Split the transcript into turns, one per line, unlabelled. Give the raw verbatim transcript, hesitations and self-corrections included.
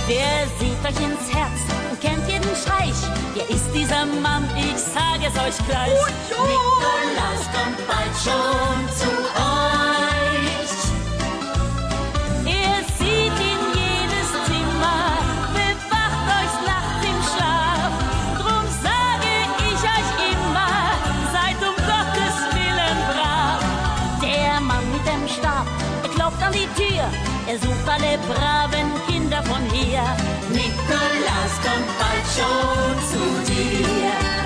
Der sieht euch ins Herz und kennt jeden Streich. Wer ist dieser Mann? Ich sage es euch gleich.
Oh,
Nikolaus kommt bald schon zu euch. Er sieht in jedes Zimmer, bewacht euch nachts im Schlaf. Drum sage ich euch immer, seid um Gottes Willen brav. Der Mann mit dem Stab, er klopft an die Tür. Er sucht alle braven Kinder von hier. Nikolaus kommt bald schon zu dir.